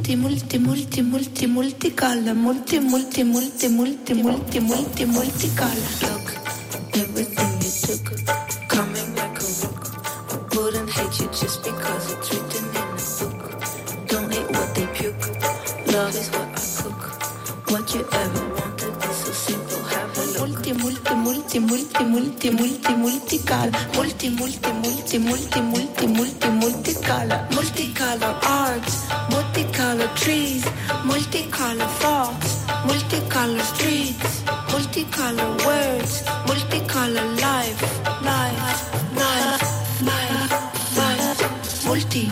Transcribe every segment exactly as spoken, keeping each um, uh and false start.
multi multi multi multi multicolor, multi multi multi multi multi multi multicolor. Look, everything you took, coming like a rook. I wouldn't hate you just because it's written in a book. Don't eat what they puke. Love is what I cook. What you ever wanted is so simple. Have a look. Multi multi multi multi multi multi multicolor, multi multi multi multi multi multi multicolor, multicolor art, multicolor trees, multicolor thoughts, multicolor streets, multicolor words, multicolor life, life, life, life, life, multi,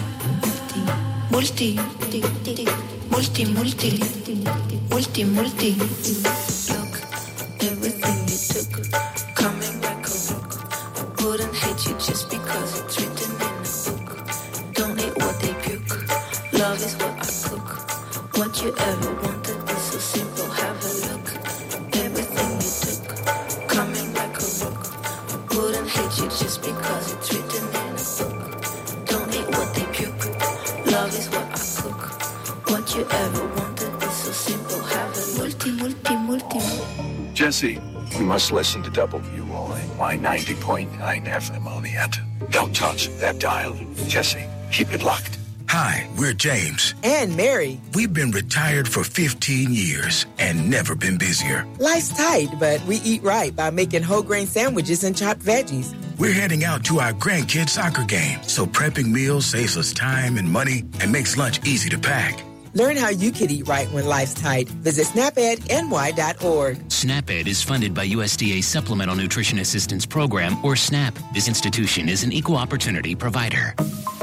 multi, multi, multi, multi, multi. Look, everything you took, coming like a rook. I wouldn't hate you just because it's written in a book. Don't eat what they puke. Love is what I cook. What you ever wanted is so simple. Have a look. Everything you took, coming like a rook. I wouldn't hate you just because it's written in a book. Don't eat what they puke. Love is what I cook. What you ever wanted is so simple. Have a multi, multi, multi. Jesse, you must listen to W O N Y ninety point nine F M on the end. Don't touch that dial. Jesse, keep it locked. Hi, we're James. And Mary. We've been retired for fifteen years and never been busier. Life's tight, but we eat right by making whole grain sandwiches and chopped veggies. We're heading out to our grandkids' soccer game, so prepping meals saves us time and money and makes lunch easy to pack. Learn how you can eat right when life's tight. Visit snap ed N Y dot org. SNAP-Ed is funded by U S D A Supplemental Nutrition Assistance Program, or SNAP. This institution is an equal opportunity provider.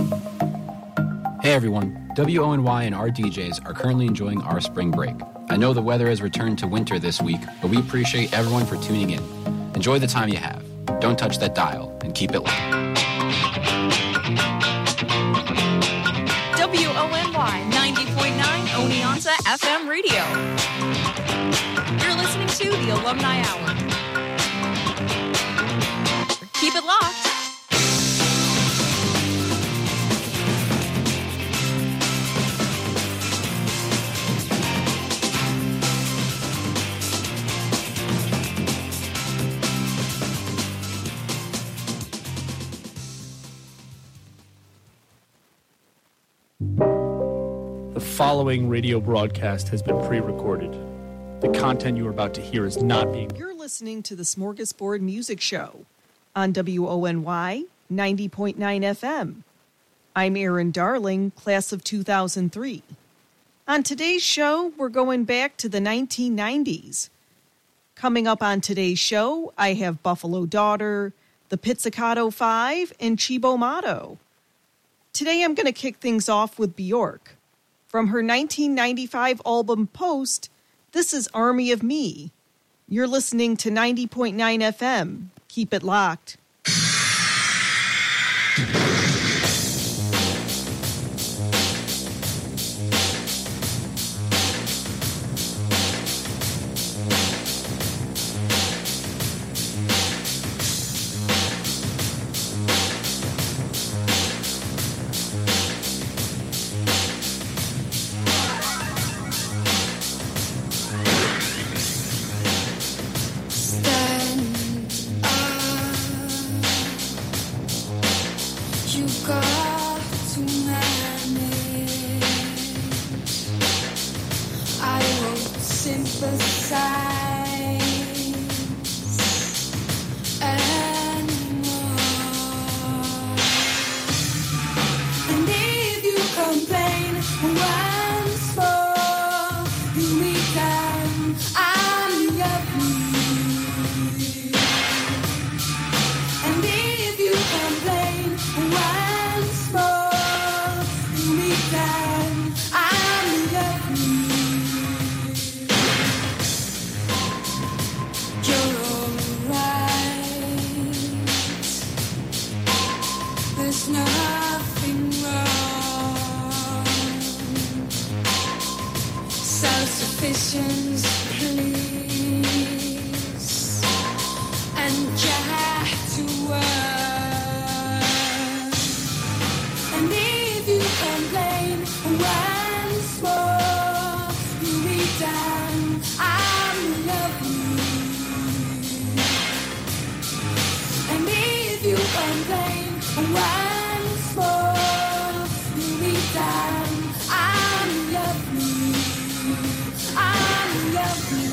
Hey everyone, W O N Y and our D Js are currently enjoying our spring break. I know the weather has returned to winter this week, but we appreciate everyone for tuning in. Enjoy the time you have. Don't touch that dial and keep it locked. W O N Y ninety point nine Oneonta F M Radio. You're listening to the Alumni Hour. Keep it locked. The following radio broadcast has been pre-recorded. The content you are about to hear is not being... You're listening to the Smorgasbord Music Show on W O N Y ninety point nine F M. I'm Erin Darling, class of two thousand three. On today's show, we're going back to the nineteen nineties. Coming up on today's show, I have Buffalo Daughter, the Pizzicato Five, and Cibo Matto. Today I'm going to kick things off with Bjork. From her nineteen ninety-five album Post, this is Army of Me. You're listening to ninety point nine F M. Keep it locked. Stand up. if you complain once more, you be down. I'm lovely, I'm lovely.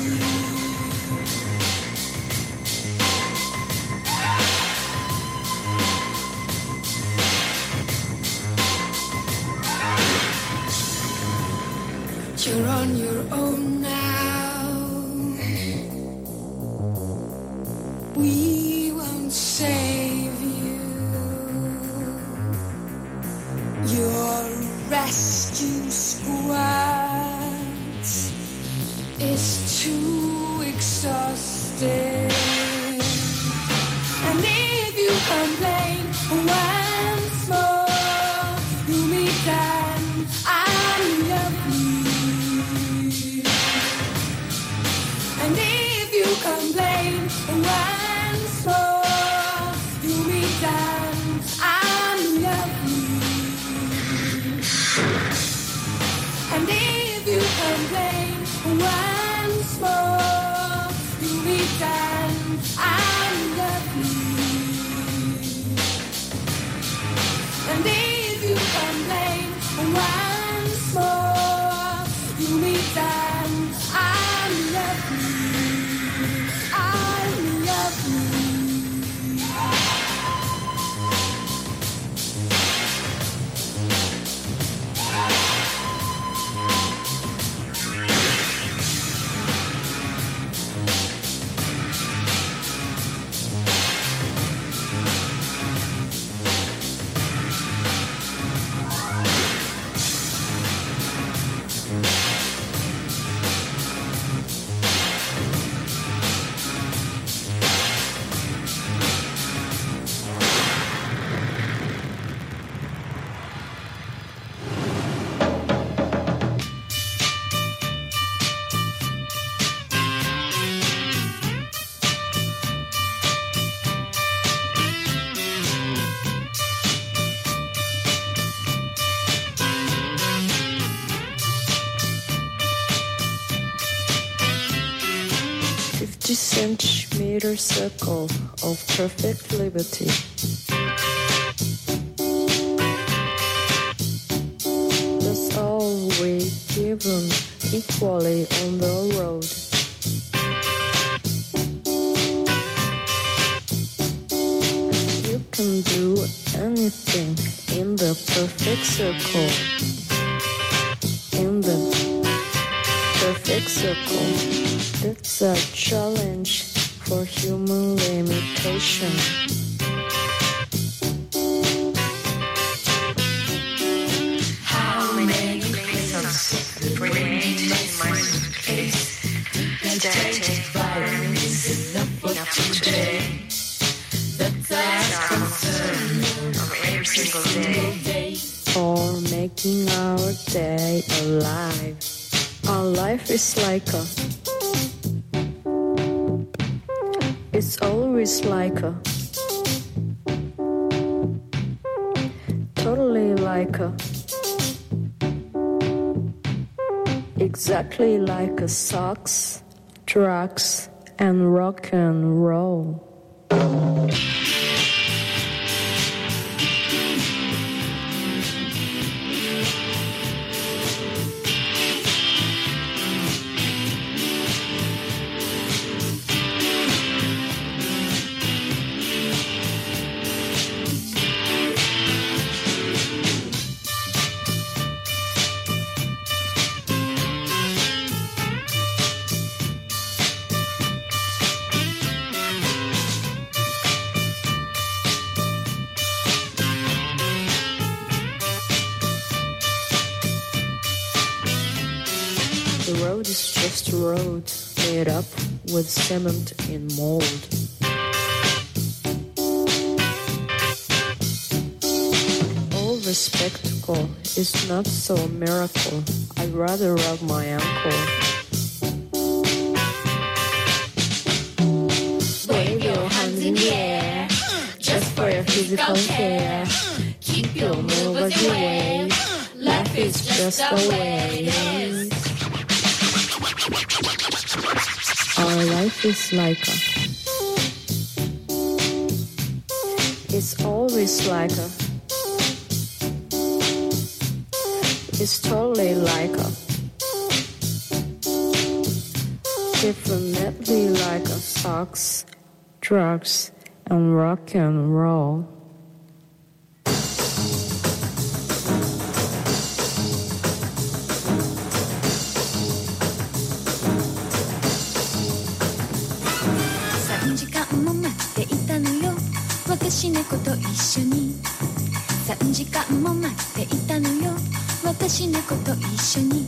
You're on your own now. We won't save you. Your rescue squad is too exhausted. And if you complain once more, you meet them. I'm lovely. And if you complain once more, you be done. I'm lovely. And if you complain once more, you be done. I'm lovely. And if you complain once more, you be done. I'm lovely. I'm lovely. fifty centimeter circle of perfect liberty. That's all we given equally on the road. You can do anything in the perfect circle. In the perfect circle. It's a challenge for human limitation. How many prisons remain in my suitcase? Static violence is enough today. That's our concern of every single day. For making our day alive. Our life is like a It's always like a Totally like a Exactly like a socks, drugs, and rock and roll. The road is just a road made up with cement and mold. All the spectacle is not so a miracle. I'd rather rub my ankle. Wave your hands in the air, just for your physical care. Keep your move as you wave. Life is just a wave. Our life is like a It's always like a, it's totally like a, definitely like a sex, drugs, and rock and roll. さんじかんも待っていたのよ私猫と一緒にさんじかんも待っていたのよ私猫と一緒に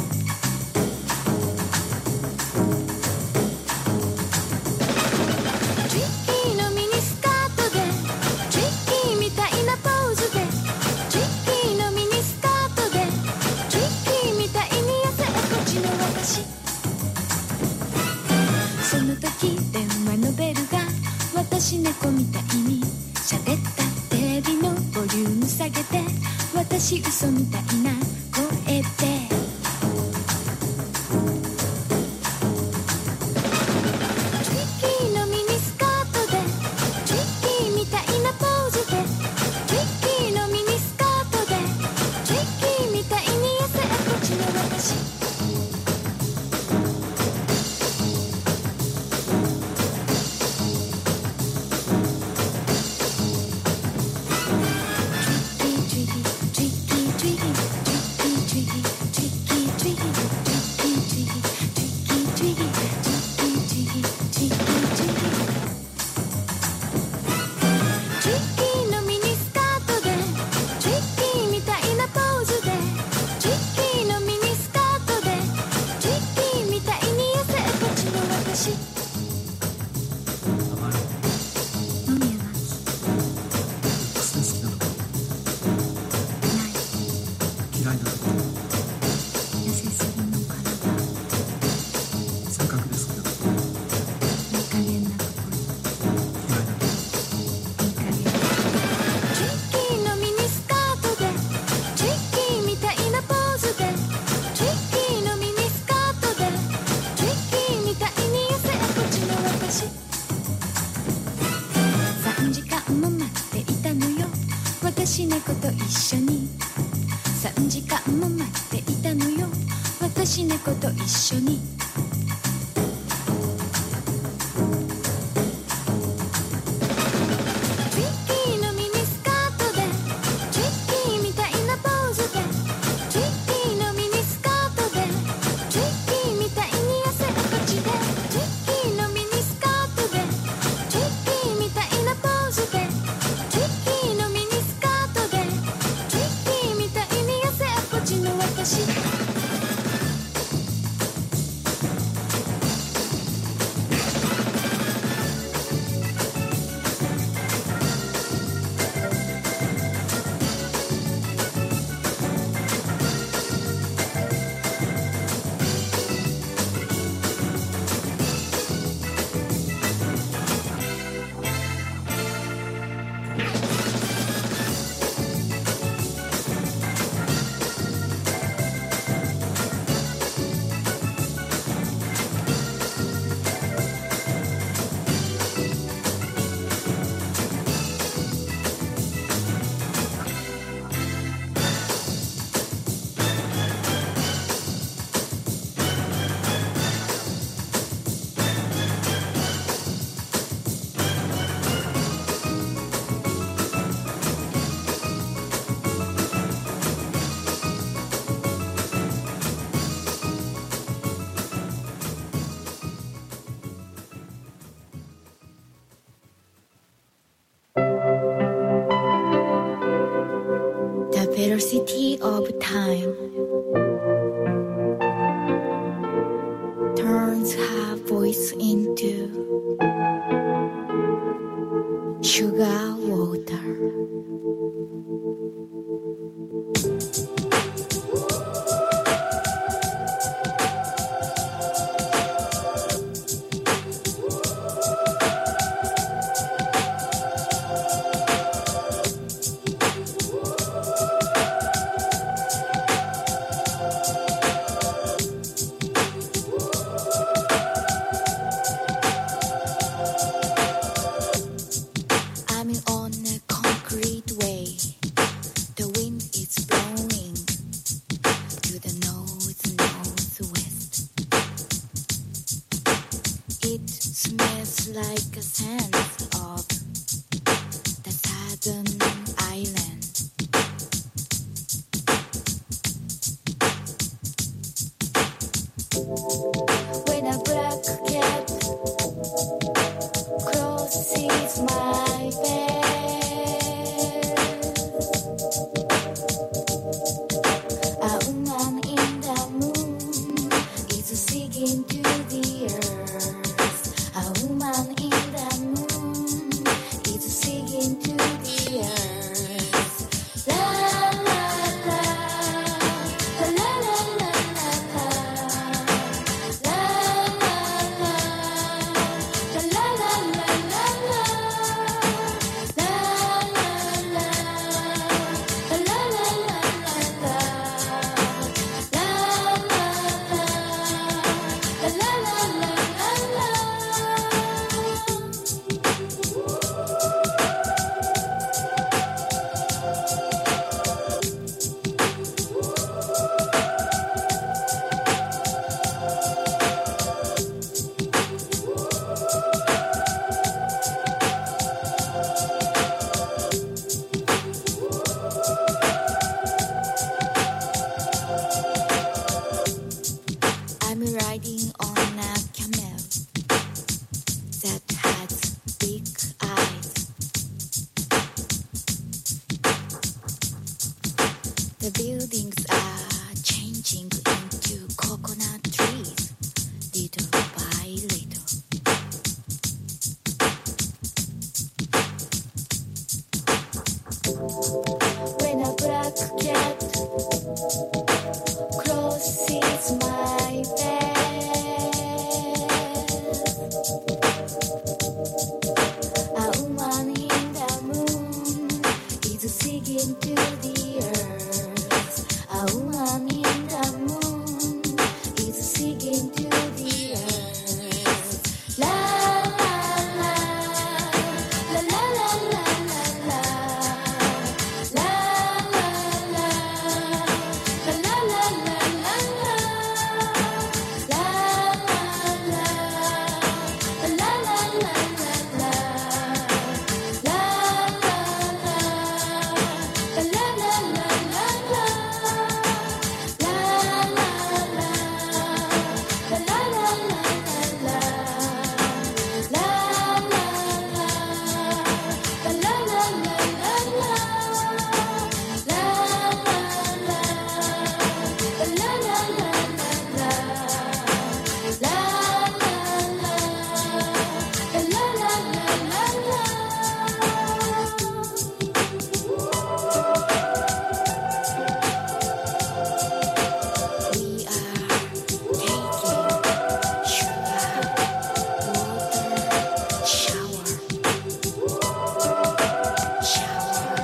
トリッキーのミニスカートでトリッキーみたいなポーズでトリッキーのミニスカートでトリッキーみたいに痩せっぽちの私その時電話のベルが私猫みたいに喋ったテレビのボリューム下げて私嘘みたいな声でトリッキーのミニスカートでトリッキーみたいなポーズでトリッキーのミニスカートでトリッキーみたいに痩せっぽちの私私猫と一緒にさんじかんも待っていたのよ私猫と一緒にトリッキーのミニスカートでトリッキーみたいなポーズでトリッキーのミニスカートでトリッキーみたいに痩せっぽちでトリッキーのミニスカートでトリッキーみたいなポーズでトリッキーのミニスカートでトリッキーみたいに痩せっぽちの私velocity of time turns her voice into sugar water. I'm on a Golden Island. When a black cat crosses my bed, a woman in the moon is singing to the earth. A woman in the moon is singing to the earth. La la la, la la la la la. La la la, la la la la la. La la la, la la la la la. La la la, la la la la la. I'm riding on a camel that has big eyes. The buildings are changing into coconut trees, little by little. When a black cat crosses my bed, a woman in the moon is singing to the earth. A woman in the moon is singing to the earth. La la la, la la la la la la. La la la, la la la la la. La la la, la la la la la. La la la, la la la la la. La la la, la la la la la. La la la, la la la la la. We are taking sugar water shower. Shower.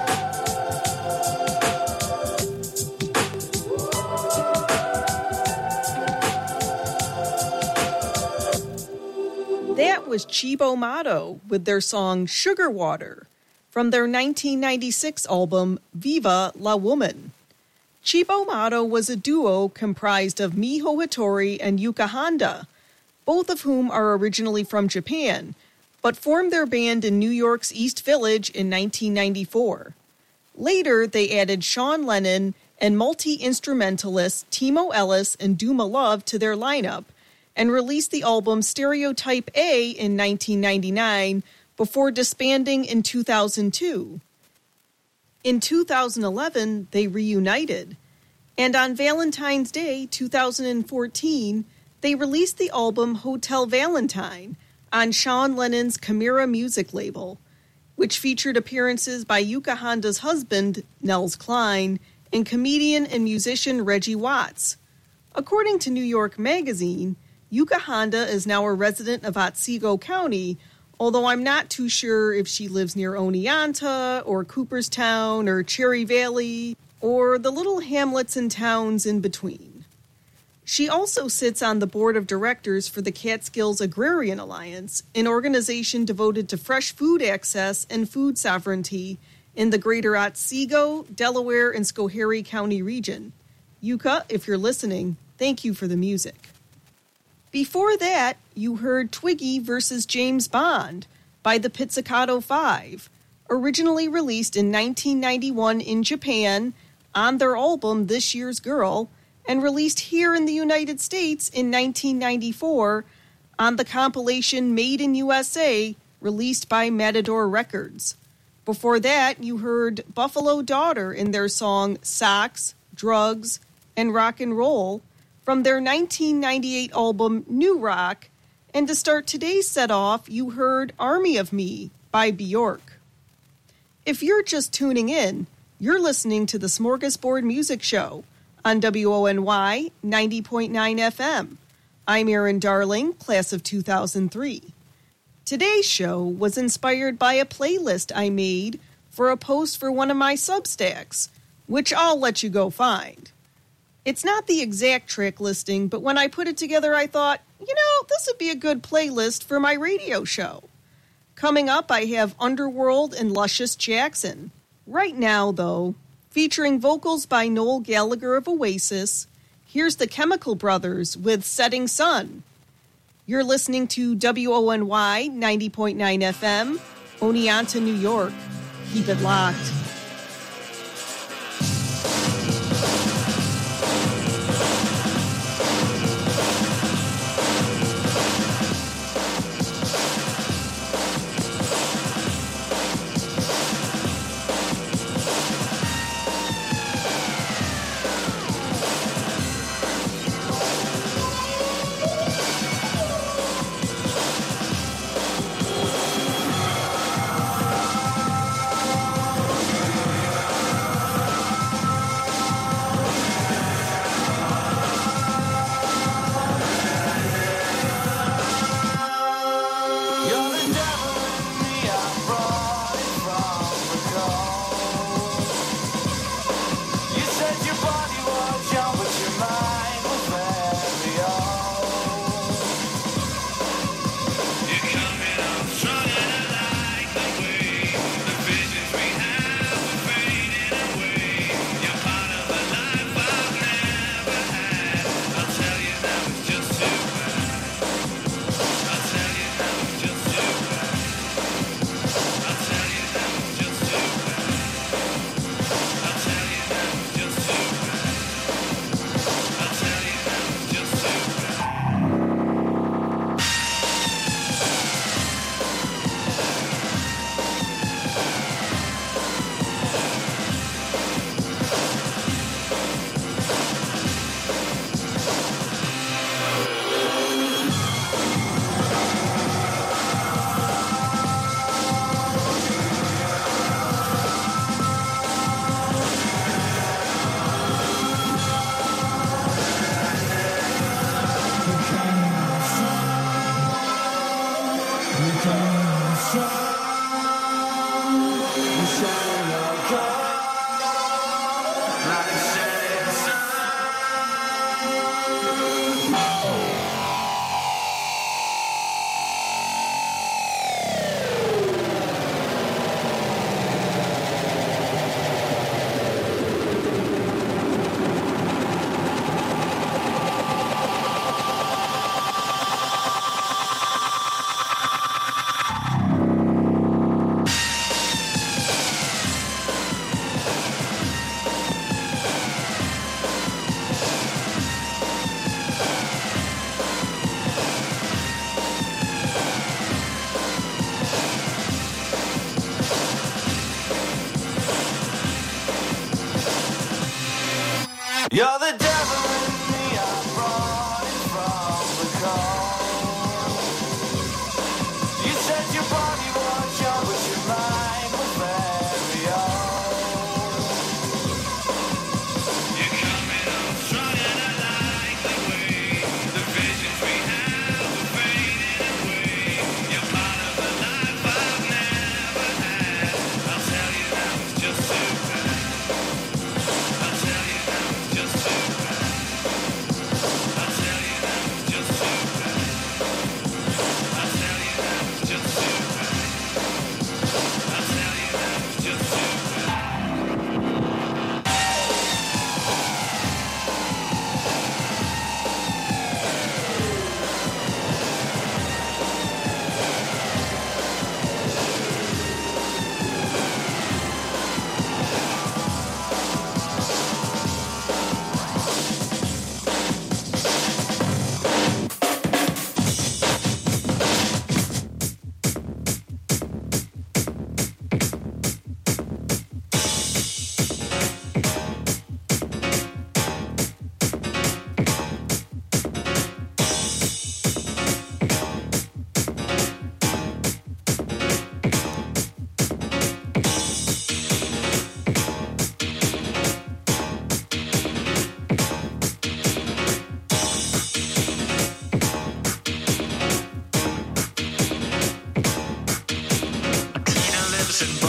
That was Chibo Motto with their song Sugar Water from their nineteen ninety-six album Viva La Woman. Chibo Motto was a duo comprised of Miho Hattori and Yuka Honda, both of whom are originally from Japan, but formed their band in New York's East Village in nineteen ninety-four. Later, they added Sean Lennon and multi-instrumentalists Timo Ellis and Duma Love to their lineup, and released the album Stereotype A in nineteen ninety-nine before disbanding in two thousand two. In two thousand eleven, they reunited, and on Valentine's Day two thousand fourteen, they released the album Hotel Valentine on Sean Lennon's Chimera music label, which featured appearances by Yuka Honda's husband, Nels Klein, and comedian and musician Reggie Watts. According to New York Magazine, Yuka Honda is now a resident of Otsego County, although I'm not too sure if she lives near Oneonta or Cooperstown or Cherry Valley or the little hamlets and towns in between. She also sits on the board of directors for the Catskills Agrarian Alliance, an organization devoted to fresh food access and food sovereignty in the greater Otsego, Delaware, and Schoharie County region. Yuka, if you're listening, thank you for the music. Before that, you heard Twiggy versus James Bond by the Pizzicato Five, originally released in nineteen ninety-one in Japan on their album This Year's Girl, and released here in the United States in nineteen ninety-four on the compilation Made in U S A, released by Matador Records. Before that, you heard Buffalo Daughter in their song Socks, Drugs, and Rock and Roll from their nineteen ninety-eight album New Rock. And to start today's set off, you heard Army of Me by Bjork. If you're just tuning in, you're listening to the Smorgasbord Music Show on W O N Y ninety point nine F M. I'm Erin Darling, class of two thousand three. Today's show was inspired by a playlist I made for a post for one of my Substacks, which I'll let you go find. It's not the exact track listing, but when I put it together, I thought, you know, this would be a good playlist for my radio show. Coming up, I have Underworld and Luscious Jackson. Right now, though, featuring vocals by Noel Gallagher of Oasis, here's the Chemical Brothers with Setting Sun. You're listening to W O N Y ninety point nine F M, Oneonta, New York. Keep it locked. You're the devil in me, I brought it from the cold. You said your body was young, but your mind was very old. You're coming on strong and I like the way the visions we have are fading away. You're part of a life I've never had. I'll tell you now it's just too bad. I'll tell you now it's just too bad.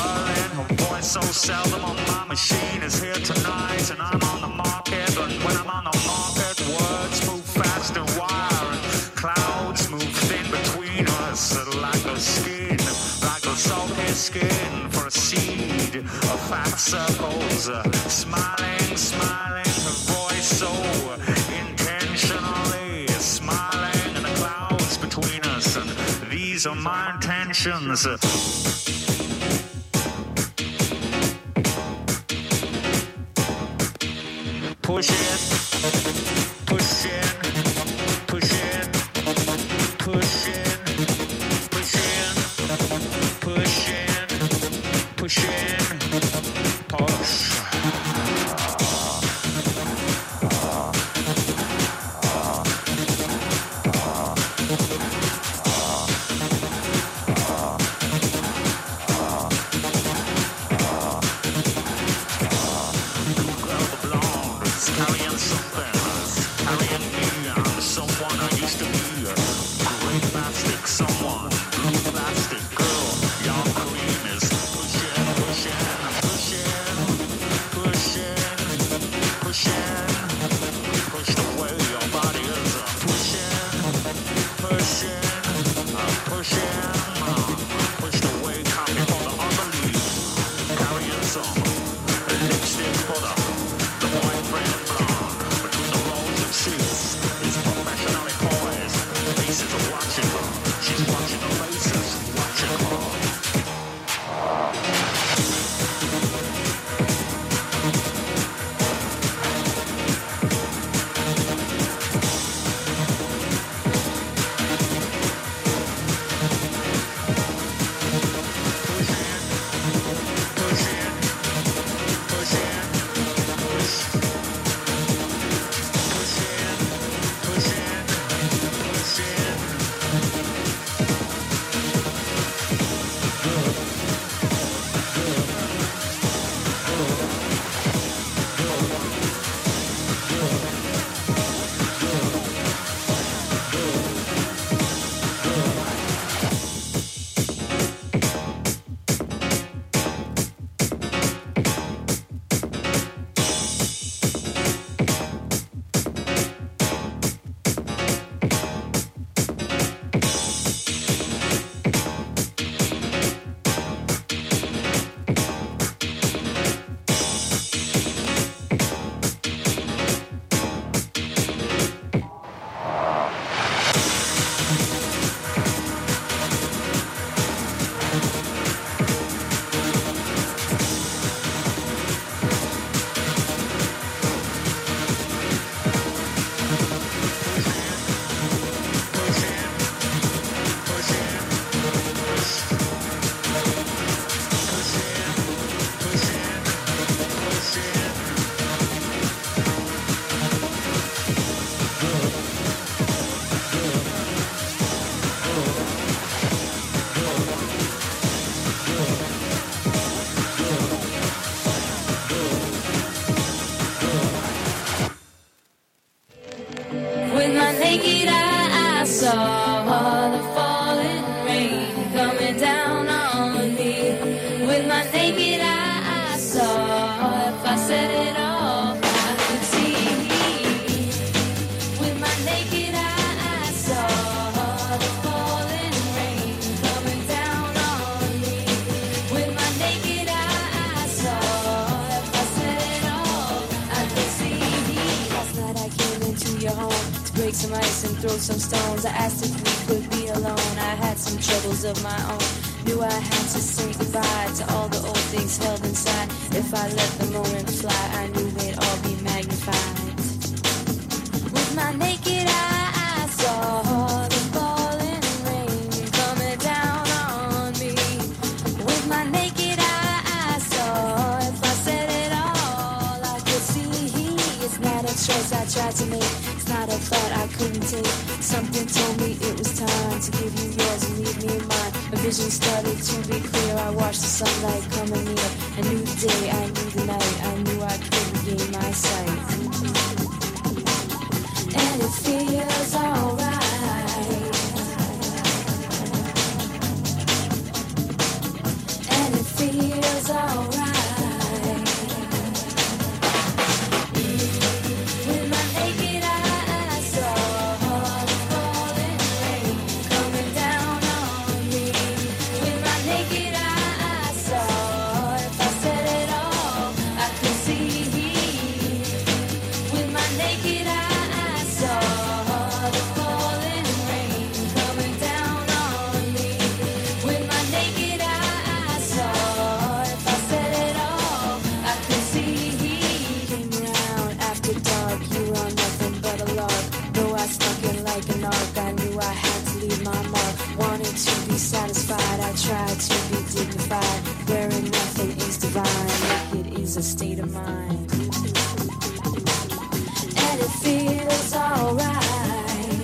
darling. Her voice so seldom on my machine is here tonight, and I'm on the market. And when I'm on the market, words move fast and wire, and clouds move thin between us, like a skin, like a salty skin for a seed of fat circles. Uh, smiling, smiling, her voice so intentionally smiling, and the clouds between us, and these are my intentions. Push it, push it, push it, push it, push in, push in, push in, push. Carrying something, carrying me, I'm someone I used to be. Great plastic someone, blue plastic girl, your cream is pushing, pushing, pushing, pushing, pushing, pushed away, your body is pushing, pushing, pushing, pushed away, copy for the unbelief, carrying some lipstick for the boyfriend blonde, between the rows of seats, is professionally poised. Faces are watching her. She's watching the faces, watching her. With my naked eye, I saw the falling rain coming down on me. With my naked eye, I saw if I set it off, I could see. With my naked eye, I saw the falling rain coming down on me. With my naked eye, I saw if I set it off, I could see. Last night I came into your home, break some ice and throw some stones. I asked if we could be alone. I had some troubles of my own. Knew I had to say goodbye to all the old things held inside. If I let the moment fly, I knew they'd all be magnified. With my naked eye, I saw the falling rain coming down on me. With my naked eye, I saw if I said it all, I could see. It's not a choice I tried to make. Not a thought I couldn't take. Something told me it was time to give you yours and leave me mine. My vision started to be clear. I watched the sunlight coming near. I knew the day, I knew the night. I knew I could regain my sight. And it feels alright. And it feels is a state of mind. And it feels alright.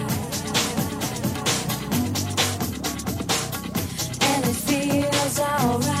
And it feels alright.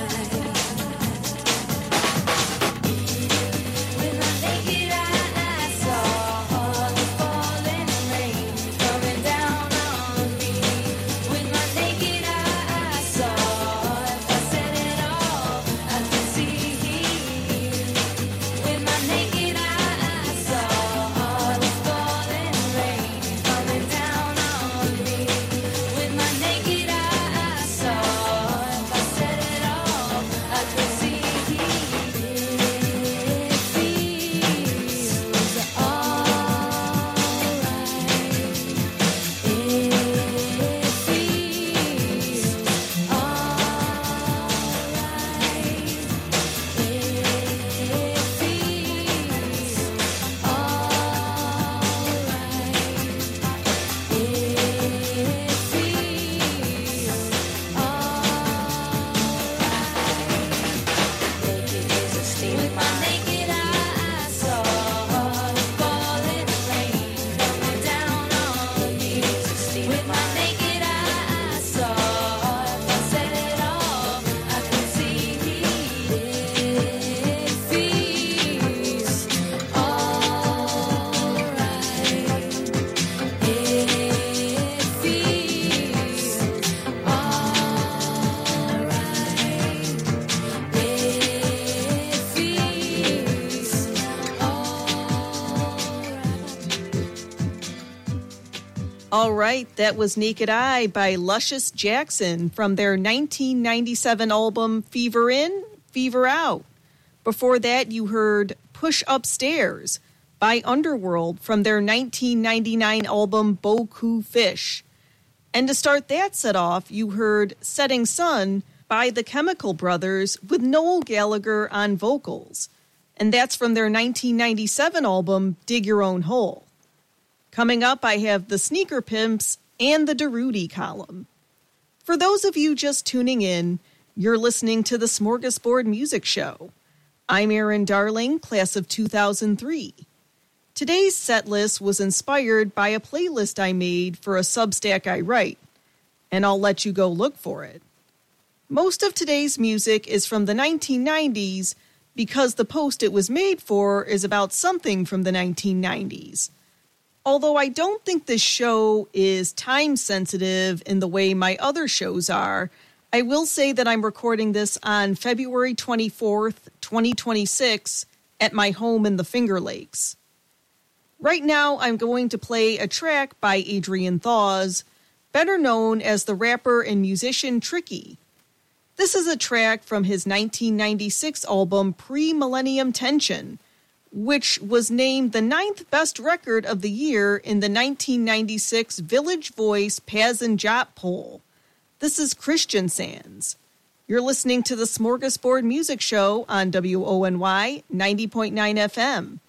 All right, that was Naked Eye by Luscious Jackson from their nineteen ninety-seven album Fever In, Fever Out. Before that, you heard Push Upstairs by Underworld from their nineteen ninety-nine album Boku Fish. And to start that set off, you heard Setting Sun by the Chemical Brothers with Noel Gallagher on vocals. And that's from their nineteen ninety-seven album Dig Your Own Hole. Coming up, I have the Sneaker Pimps and the Darude column. For those of you just tuning in, you're listening to the Smorgasbord Music Show. I'm Erin Darling, class of two thousand three. Today's set list was inspired by a playlist I made for a Substack I write, and I'll let you go look for it. Most of today's music is from the nineteen nineties because the post it was made for is about something from the nineteen nineties. Although I don't think this show is time-sensitive in the way my other shows are, I will say that I'm recording this on February twenty-fourth, twenty twenty-six, at my home in the Finger Lakes. Right now, I'm going to play a track by Adrian Thaws, better known as the rapper and musician Tricky. This is a track from his nineteen ninety-six album Pre-Millennium Tension, which was named the ninth best record of the year in the nineteen ninety-six Village Voice Paz and Jop poll. This is Christian Sands. You're listening to the Smorgasbord Music Show on W O N Y ninety point nine F M.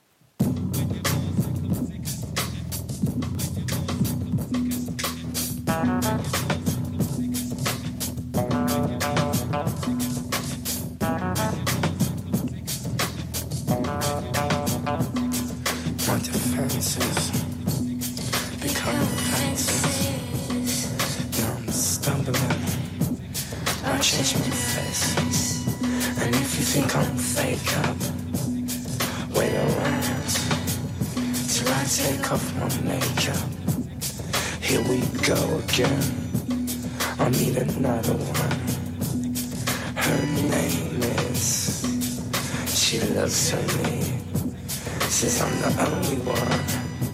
My defenses become offenses. Now I'm stumbling. I change my face. And if you think I'm fake up, wait around till I take off my makeup. Here we go again. I'll meet another one. Her name is. She looks at me. Says I'm the only one.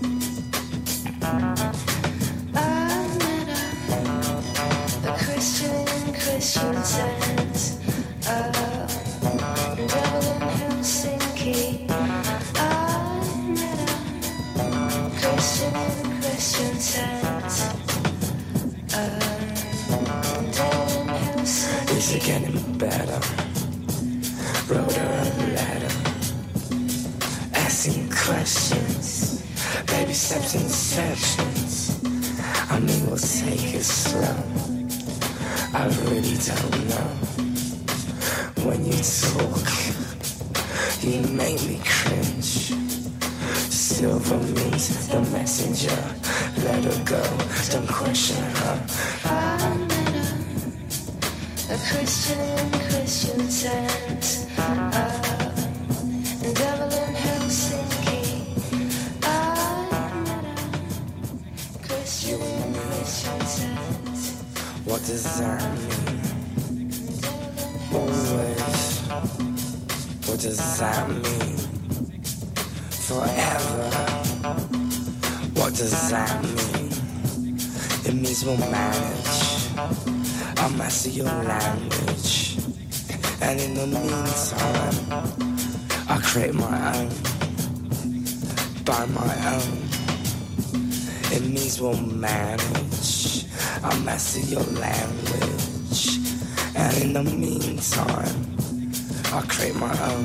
I met a, a Christian, Christian Science, a devil in Helsinki. I met a Christian, Christian Science, a devil in Helsinki. Is it getting better? Wrote her a letter. Asking questions, baby steps in sections. I mean, we'll take it slow. I really don't know when you talk. You make me cringe. Silver means the messenger. Let her go, don't question her. I met a, a Christian in Christian Science. Uh, and devil in Helsinki. I met a Christian in Christian Science. What does that mean? Always. What does that mean? Forever. What does that mean? It means we'll manage. I'll master your language. And in the meantime, I'll create my own. By my own. It means we'll manage. I'll master your language. And in the meantime, I'll create my own.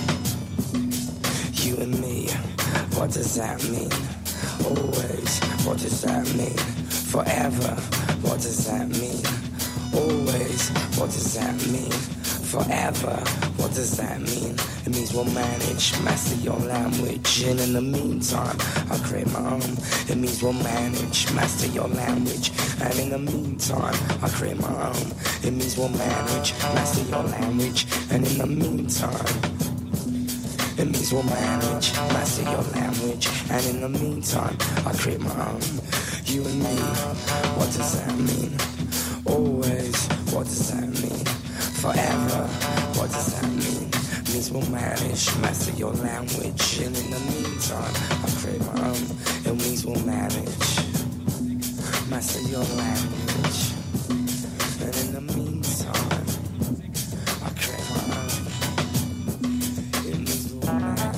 You and me, what does that mean? Always, what does that mean? Forever, what does that mean? Always, what does that mean? Forever, what does that mean? It means we'll manage, master your language. And in the meantime, I'll create my own. It means we'll manage, master your language. And in the meantime, I'll create my own. It means we'll manage, master your language. And in the meantime, it means we'll manage, master your language. And in the meantime, I create my own. You and me, what does that mean? Always, what does that mean? Forever, what does that mean? Means we'll manage, master your language. And in the meantime, I create my own. It means we'll manage, master your language. And in the meantime, I create my own. It means we'll manage.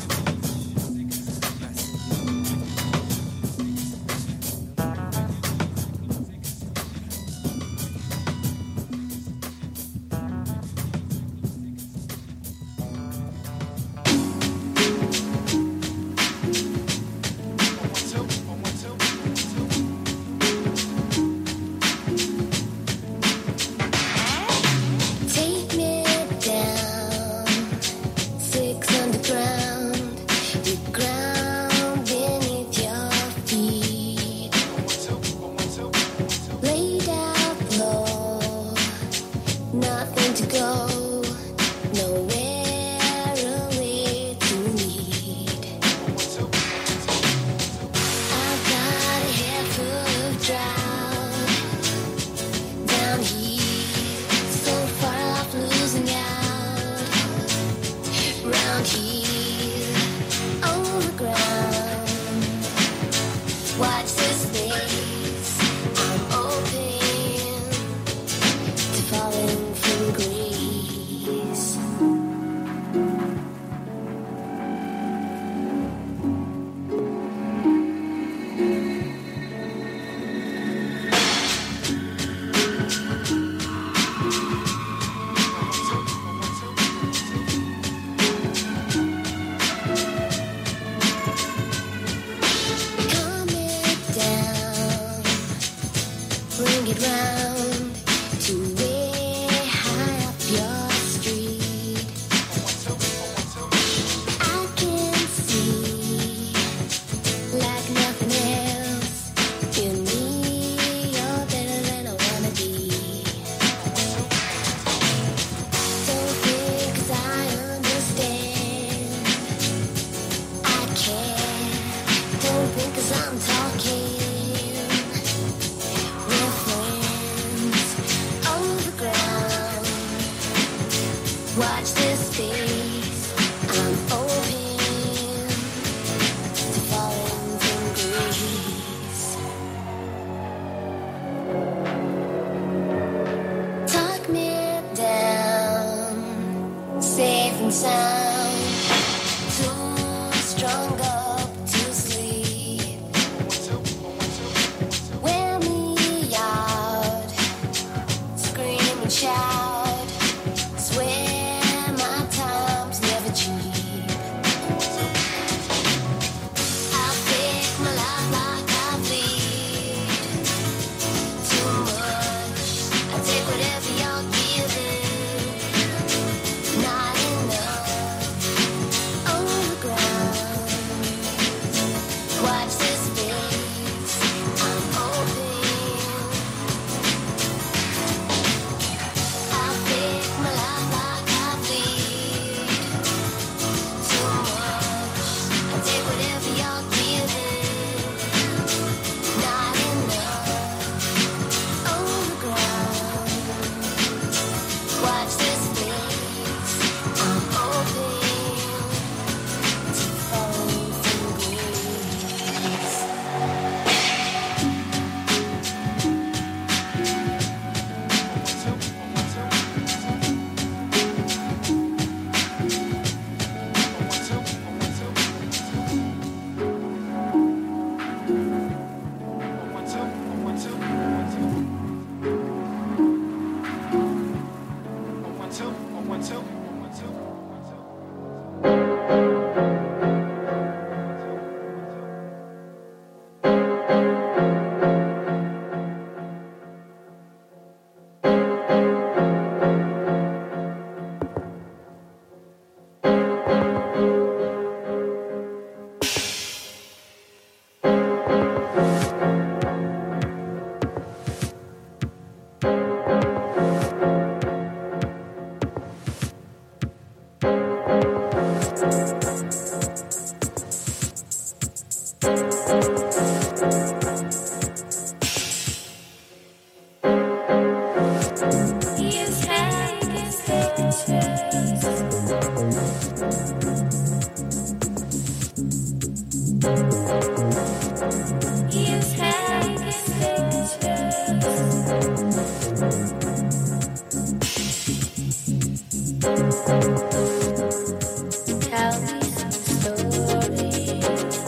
Tell me some stories.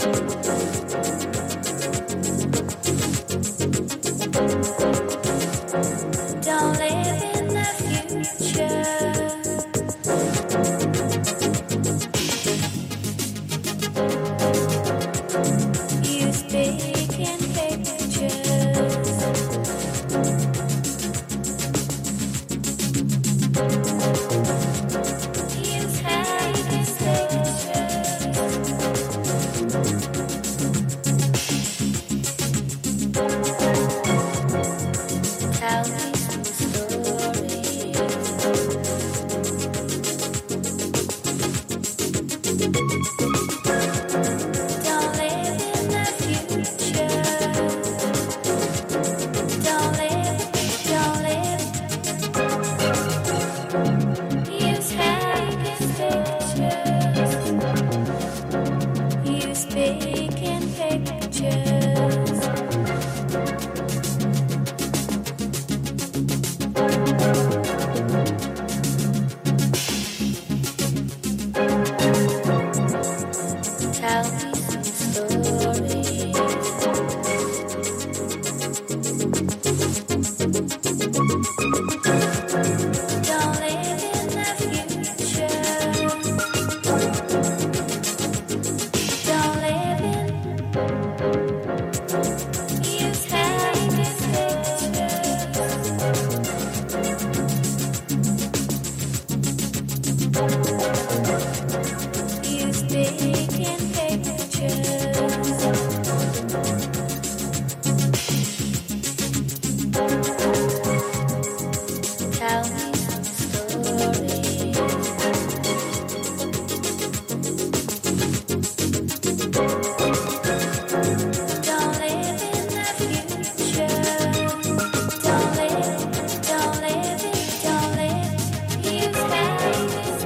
Don't live in the future. You speak in pictures. You take in pictures. Tell me some stories. Don't live in the future. Don't live, don't live. You take in pictures. You speak in pictures. Tell me some stories. Don't live in the future. Don't live in. You take in pictures. You speak in pictures. Tell me some stories. Don't live in the future. Don't live, don't live it, don't live. You take these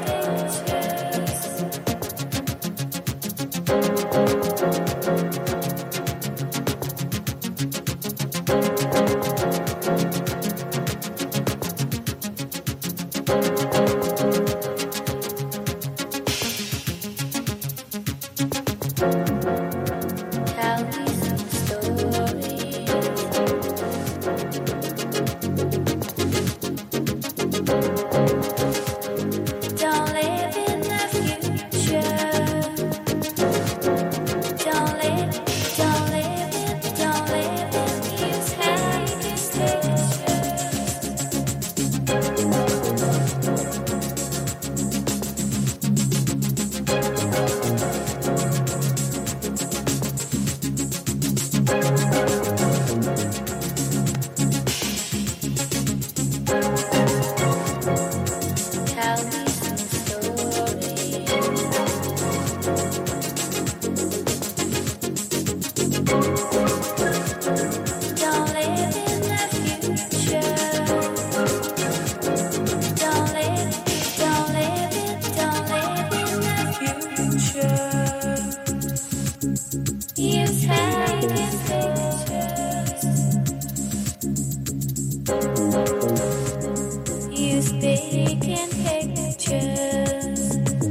Tell me some stories. Don't live in the future. Don't live, don't live it, don't live it. You take these Tell me some stories. Don't live in the future. Don't live, don't live it, don't live in the future. You take in pictures. You speak in pictures.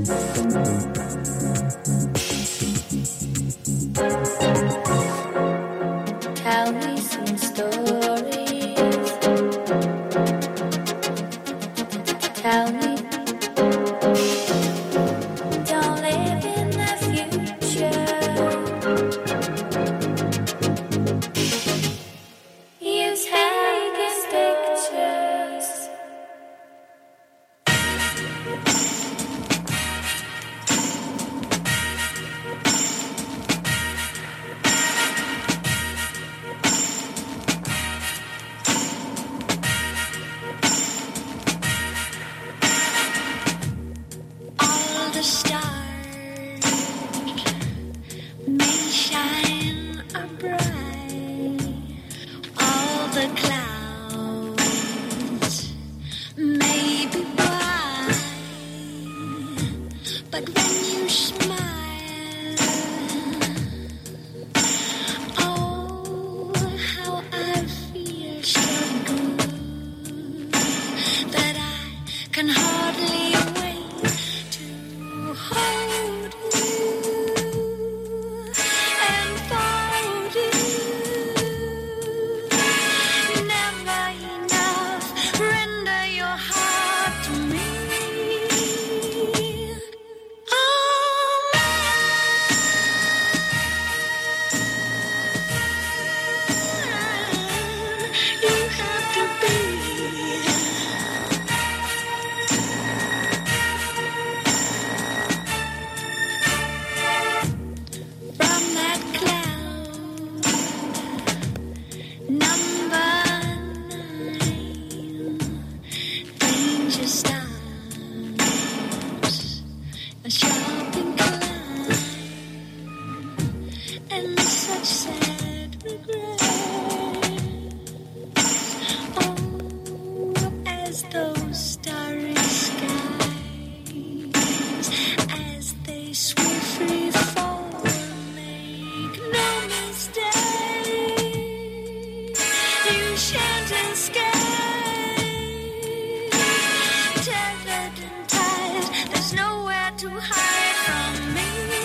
Tell me some stories. Tell me. Don't live in the future. You take in pictures. All the stars may shine bright. All the clouds may be white. But when you smile, oh, how I feel so good that I can hardly wait eyes as they swiftly fall. Make no mistake, you shan't escape. Tethered and tied, there's nowhere to hide from me.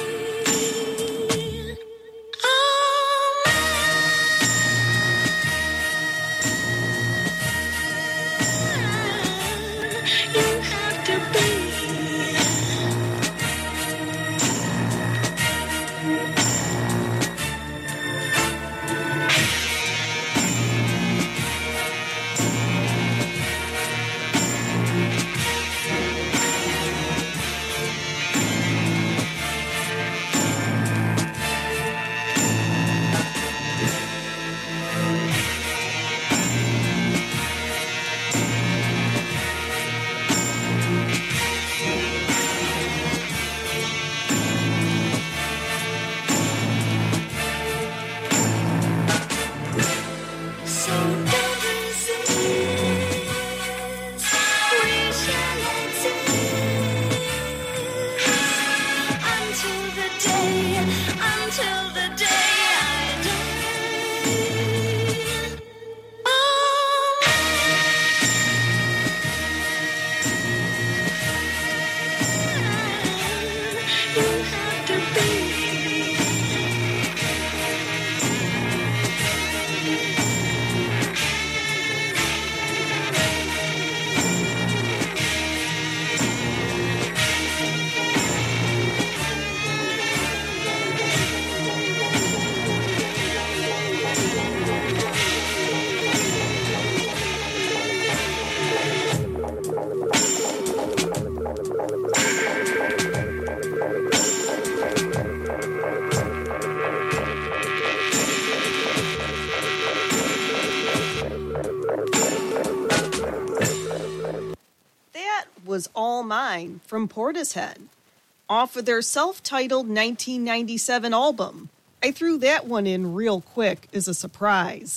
Was All Mine from Portishead, off of their self-titled nineteen ninety-seven album. I threw that one in real quick as a surprise.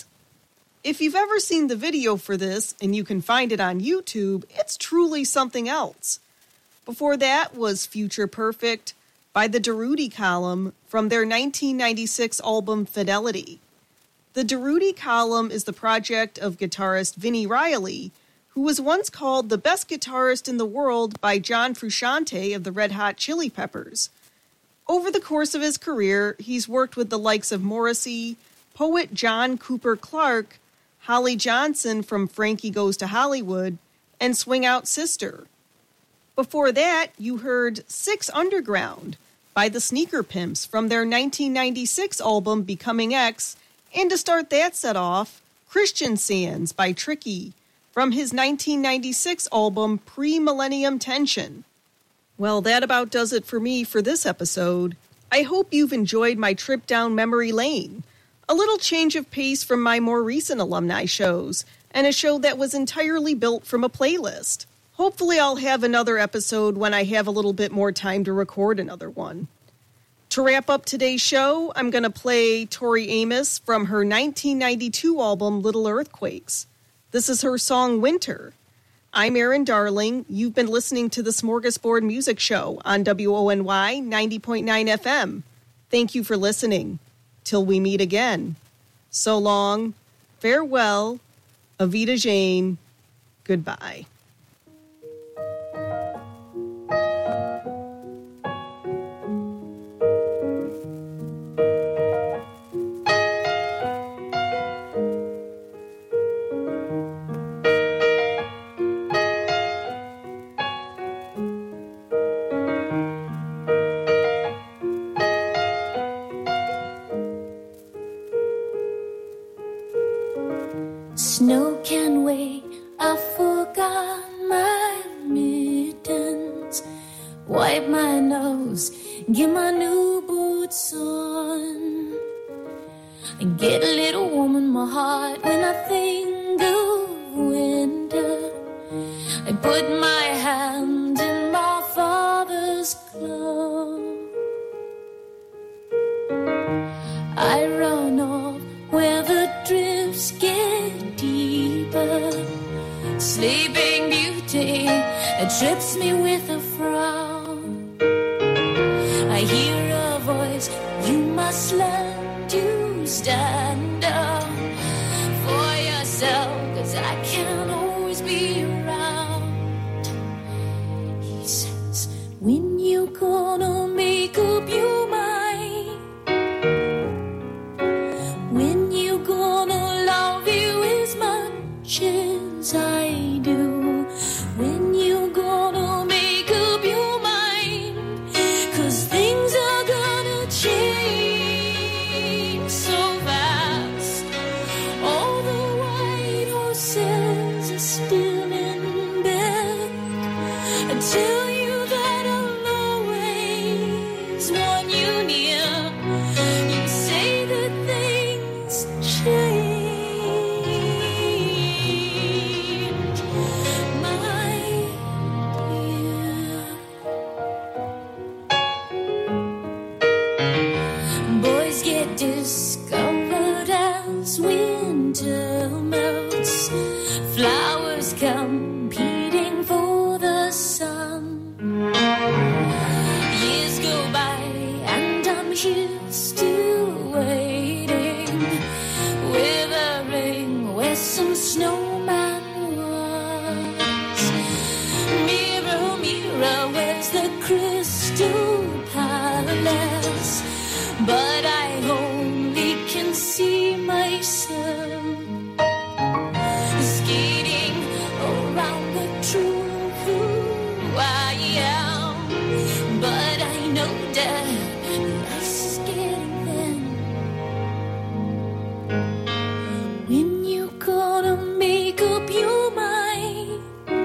If you've ever seen the video for this, and you can find it on YouTube, it's truly something else. Before that was Future Perfect by the Durutti Column from their nineteen ninety-six album Fidelity. The Durutti Column is the project of guitarist Vinnie Riley, who was once called the best guitarist in the world by John Frusciante of the Red Hot Chili Peppers. Over the course of his career, he's worked with the likes of Morrissey, poet John Cooper Clarke, Holly Johnson from Frankie Goes to Hollywood, and Swing Out Sister. Before that, you heard Six Underground by the Sneaker Pimps from their nineteen ninety-six album Becoming X, and to start that set off, Christian Sands by Tricky from his nineteen ninety-six album Pre-Millennium Tension. Well, that about does it for me for this episode. I hope you've enjoyed my trip down memory lane. A little change of pace from my more recent alumni shows, and a show that was entirely built from a playlist. Hopefully I'll have another episode when I have a little bit more time to record another one. To wrap up today's show, I'm going to play Tori Amos from her nineteen ninety-two album Little Earthquakes. This is her song Winter. I'm Erin Darling. You've been listening to the Smorgasbord Music Show on W O N Y ninety point nine F M. Thank you for listening. Till we meet again. So long. Farewell. Avita Jane. Goodbye. Snow can wait, I forgot my mittens. Wipe my nose, get my new boots on. And get a little warm in my heart when I think of winter. I put my hand in my father's glove. I run off where the drifts get deeper. Sleeping Beauty, it trips me with a frown. I hear a voice, you must learn to stand up for yourself, 'cause I can't always be around. He says, when you gonna make up your mind? When you gonna love you as much as I do? When you gonna make up your mind? 'Cause things are gonna change so fast. All the white horses are still in bed. I tell you that I'll always want you near. You say that things change, my dear. Boys get discovered as winter melts. Flowers competing for the sun. Years go by and I'm here still waiting, withering where some snowman was. Mirror, mirror, where's the crystal palace? But I only can see myself skating around the truth who I am. But I know that the ice is getting thin. When you gonna make up your mind?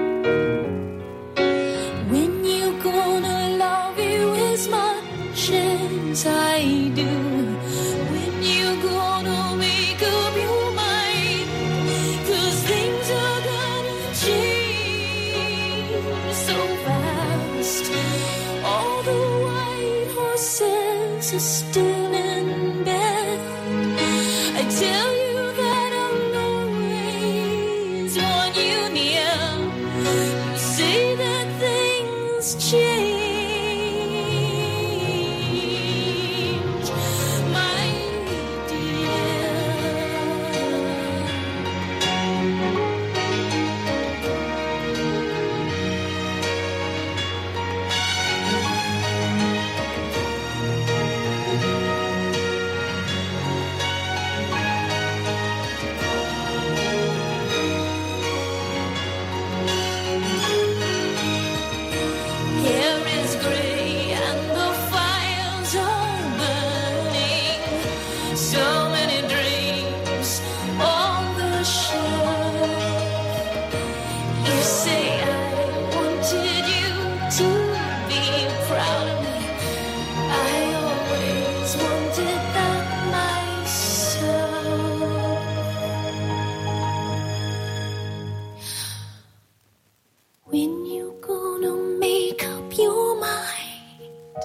When you gonna love you as much as I do? When you gonna make up your mind? 'Cause things are gonna change so fast. All the white horses are still in bed. I tell you that I'll always want you near. You say that things change, my dear. Hair is gray and the fires are burning. So many dreams on the shelf. You say I wanted you to be proud of me. I always wanted that myself. When you gonna make up your mind?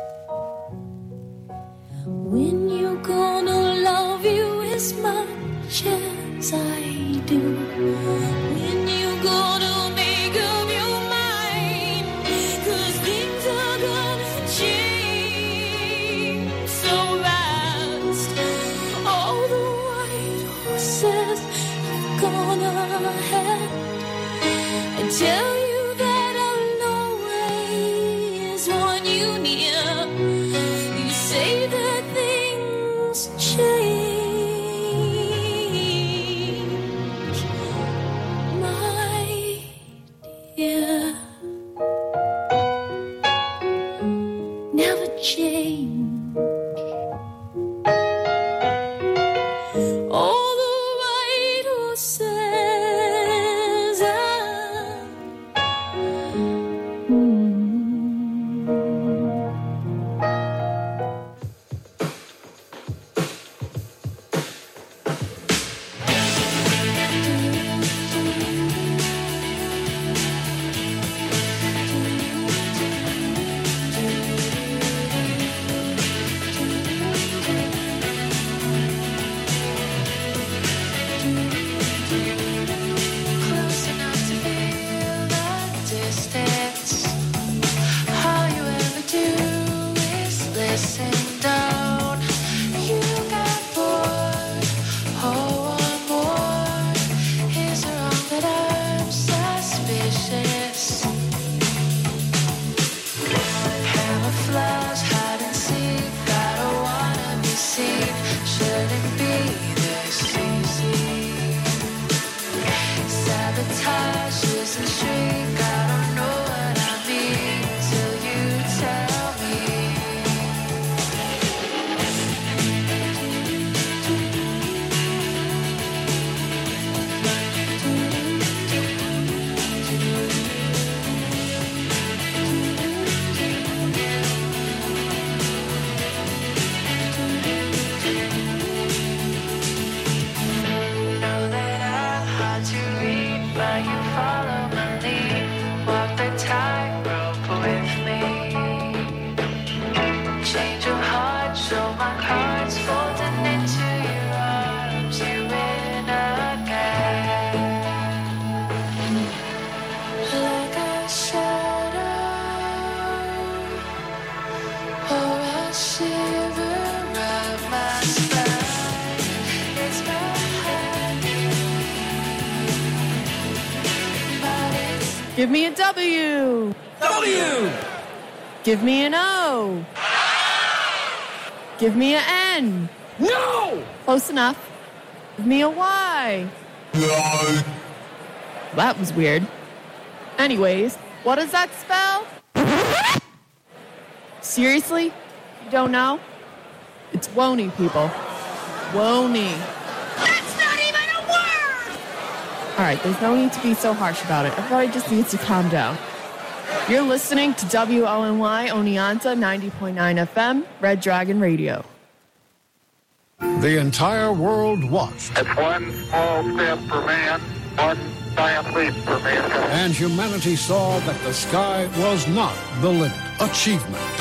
When you gonna love you as much as I do? When you gonna make up your mind? 'Cause things are gonna change so fast. All the white horses have gone ahead. I tell you that I'll always want you near. You say that things change, my dear. Never change. All the white horses are Give me a W. W. Give me an O. Give me an N. No! Close enough. Give me a Y. No. That was weird. Anyways, what does that spell? Seriously? You don't know? It's Wony, people. Wony. That's not even a word! All right, there's no need to be so harsh about it. Everybody just needs to calm down. You're listening to W O N Y Oneonta ninety point nine F M, Red Dragon Radio. The entire world watched. It's one small step for man, one giant leap for mankind. And humanity saw that the sky was not the limit. Achievement,